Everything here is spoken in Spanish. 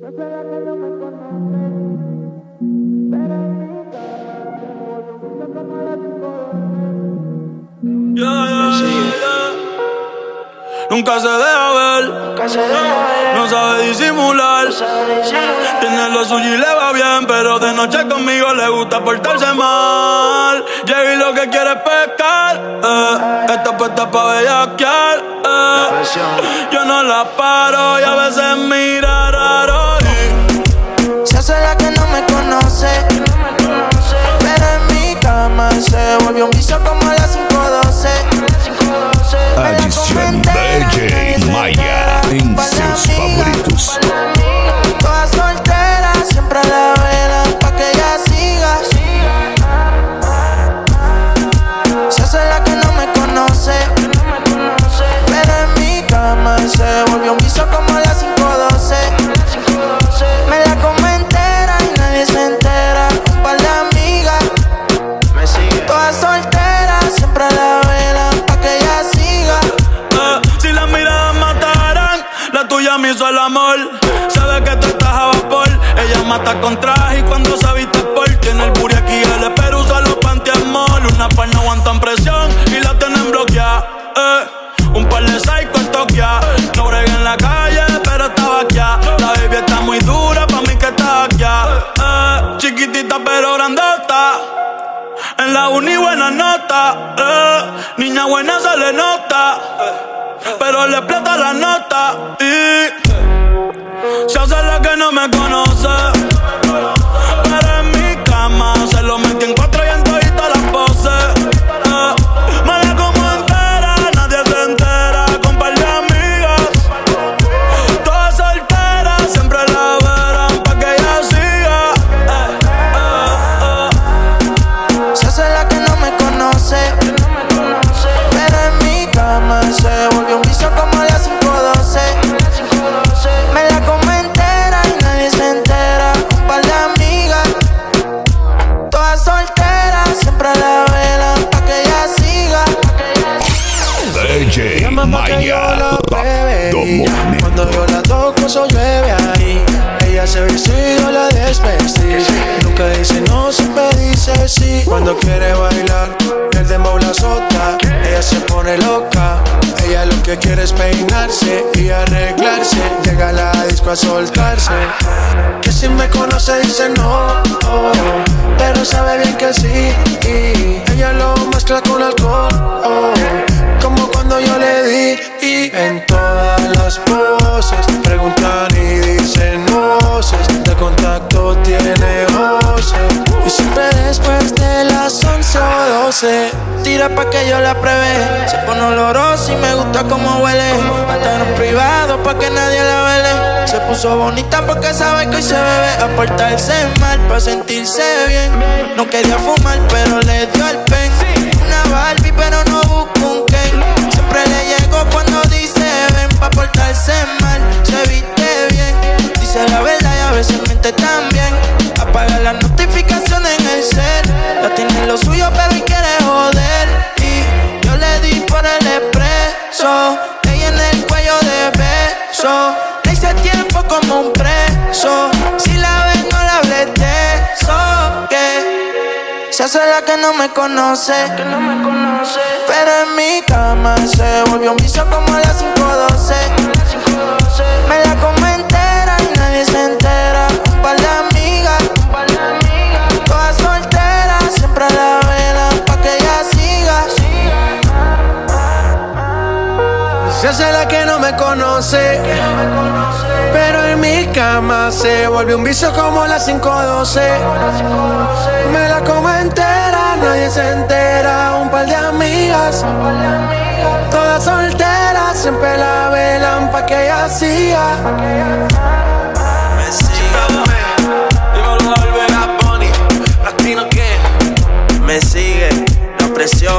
Nunca se deja ver, no sabe disimular. Tiene lo suyo y le va bien, pero de noche conmigo le gusta portarse mal. Llegué y lo que quiere es pescar, está puesta pa' bellaquear. Yo no la paro y a veces mira raro. Se hace la que no me conoce, pero en mi cama se volvió un vicio como a las 5:12. Adicione DJ Maya em seus favoritos. Toda soltera, siempre la velan pa' que ella siga. Se hace la que no me conoce, pero en mi cama se volvió un vicio como a las 5:12. Me la como entera y nadie se entera. Un par de amigas, toda soltera, siempre la velan pa' que ella siga. Si las miradas mataran, la tuya me hizo el amor. Sabe que tú estás a vapor. Ella mata con traje y cuando se viste por. Tiene el booty aquí, el pero usa los pantiamol. Una par no aguantan presión y la tienen bloqueada. Un par de psycho en Tokia. No bregué en la calle, pero estaba aquí. La baby está muy dura, pa' mí que está aquí. Chiquitita pero grandota. En la uni buena nota. Niña buena se le nota, pero le explota la nota. Y se hace la que no me conoce, pero en mi cama se lo metí en 4 y en todita las poses. Me la como entera, nadie se entera. Con par de amigas, toda soltera, siempre la verán pa' que ella siga. Se hace la que no me conoce, pero en mi cama se volvió un vicio como a las 5:12. Me la como entera y nadie se entera. Un par de amigas, todas solteras, siempre la velan pa' que ella siga. DJ Maya, cuando yo la toco eso llueve ahí. Ella se viste y yo la desvestí. Nunca dice no, siempre dice sí. Cuando quiere bailar, el dembow la azota. Ella se pone loca. Ella lo que quiere es peinarse y arreglarse. Llega a la disco a soltarse. Que si me conoce dice no, pero sabe bien que sí. Y ella lo mezcla con alcohol, como cuando yo le di. Y en todas las poses preguntan y dicen voces. De contacto tiene voces. Y siempre después de las 11 o 12 tira pa' que yo la pruebe. Se pone olorosa y me gusta como huele. Hasta en privado pa' que nadie la vele. Se puso bonita porque sabe que hoy se bebe. A portarse mal pa' sentirse bien. No quería fumar pero le dio el pen. Una Barbie pero no busco un Ken. Siempre le llego cuando dice ven. Pa' portarse mal, se viste bien. Dice la verdad y a veces miente también. Apaga las notificaciones en el cel. La tiene lo suyo pero hoy quiere joder. Y yo le di por el expreso. Ella en el cuello de beso. Le hice tiempo como un preso. Si la ves no la hables de eso. Que se hace la que no me conoce, pero en mi cama se volvió un vicio como a las 5:12. Me la como entera y nadie se entera. Un par de amigas, todas solteras, siempre la velan pa' que ella siga. Se hace la que no me conoce, pero en mi cama se volvió un vicio como a las 5:12. Me la como entera, nadie se entera. Un par de amigas, todas solteras, siempre la velan pa' que ella siga. Me sigue, me sigue, la presión.